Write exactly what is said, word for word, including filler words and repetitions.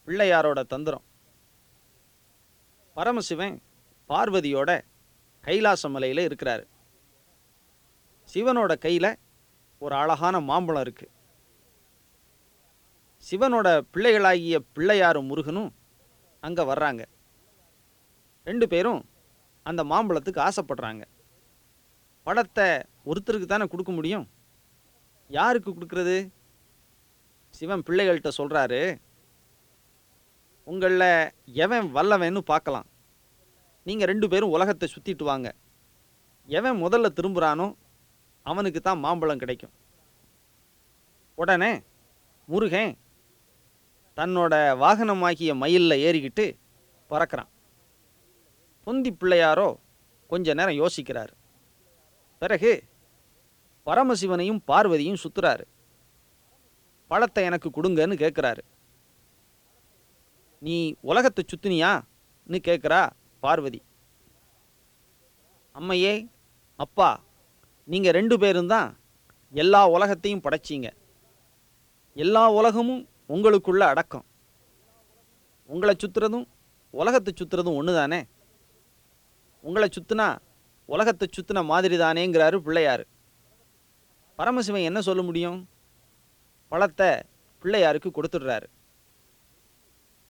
பிள்ளையாரோட தந்திரம். பரமசிவன் பார்வதியோட கைலாச மலையில் இருக்கிறாரு. சிவனோட கையில் ஒரு அழகான மாம்பழம் இருக்கு. சிவனோட பிள்ளைகளாகிய பிள்ளையாரும் முருகனும் அங்கே வர்றாங்க. ரெண்டு பேரும் அந்த மாம்பழத்துக்கு ஆசைப்படுறாங்க. பழத்தை ஒருத்தருக்கு தானே கொடுக்க முடியும். யாருக்கு கொடுக்கறது? சிவன் பிள்ளைகள்கிட்ட சொல்கிறாரு, உங்களில் எவன் வல்லவன்னு பார்க்கலாம். நீங்கள் ரெண்டு பேரும் உலகத்தை சுற்றிட்டு வாங்க. எவன் முதல்ல திரும்புகிறானோ அவனுக்கு தான் மாம்பழம் கிடைக்கும். உடனே முருகன் தன்னோட வாகனமாகிய மயிலில் ஏறிக்கிட்டு பறக்கிறான். பொந்தி பிள்ளையாரோ கொஞ்ச நேரம் யோசிக்கிறார். பிறகு பரமசிவனையும் பார்வதியும் சுற்றுறாரு. பழத்தை எனக்கு கொடுங்கன்னு கேட்குறாரு. நீ உலகத்தை சுத்தினியான்னு கேட்குறா பார்வதி. அம்மையே, அப்பா, நீங்கள் ரெண்டு பேரும் தான் எல்லா உலகத்தையும் படைச்சிங்க. எல்லா உலகமும் உங்களுக்குள்ள அடக்கம். உங்களை சுற்றுறதும் உலகத்தை சுற்றுறதும் ஒன்று தானே. உங்களை சுற்றினா உலகத்தை சுற்றின மாதிரி தானேங்கிறாரு பிள்ளையார். பரமசிவன் என்ன சொல்ல முடியும்? பழத்தை பிள்ளையாருக்கு கொடுத்துடுறாரு.